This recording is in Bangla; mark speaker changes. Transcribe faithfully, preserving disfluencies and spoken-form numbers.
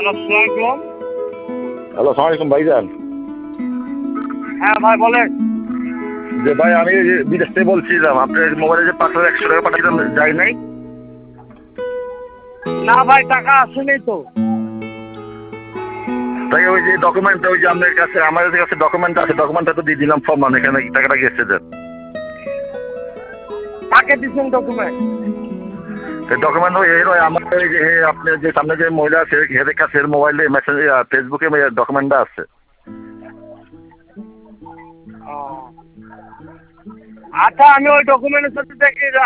Speaker 1: আসসালামাইকুম।
Speaker 2: হ্যালো, সালাম আলাইকুম ভাইজান।
Speaker 1: হ্যাঁ ভাই বলেন।
Speaker 2: যে ভাই আমি এই যে বিদেশ থেকে বলছিলাম, আপনার মোবাইলে যে পাঁচশো একশো টাকা পাঠিয়েছিলাম যায় নাই?
Speaker 1: না ভাই টাকা আসেনি তো।
Speaker 2: তাই ওই যে ডকুমেন্ট, ওই যে আপনার কাছে আমাদের কাছে ডকুমেন্ট আছে, ডকুমেন্টটা তো দিয়ে দিলাম ফর্ম, মানে এখানে টাকাটা গেছে দেন।
Speaker 1: কাকে দিচ্ছেন ডকুমেন্ট?
Speaker 2: ডকুমেন্ট ওই এই নয়, আমার ওই যে আপনার যে সামনে যে মহিলা আছে এদের কাছে মোবাইলে মেসেজ ফেসবুকে ডকুমেন্টটা আছে।
Speaker 1: ও। আচ্ছা আমি ওই ডকুমেন্টের সাথে দেখি